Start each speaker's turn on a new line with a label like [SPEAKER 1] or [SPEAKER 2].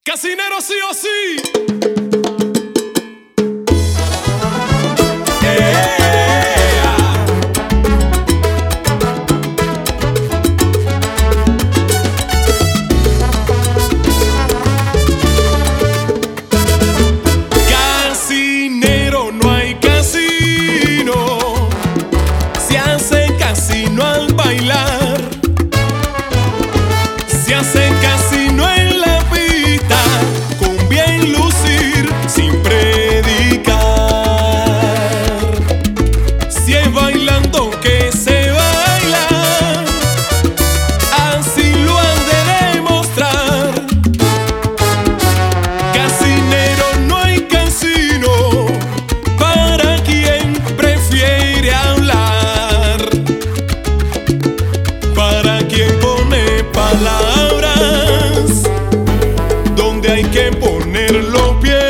[SPEAKER 1] Casinero sí o sí. Casinero, no hay casino. Se hace casino al bailar. Se hace casino en la pista, con bien lucir, sin predicar. Si es bailando que se baila, así lo han de demostrar. Casinero, no hay casino para quien prefiere hablar, para quien pone palabras donde hay que poner los pies.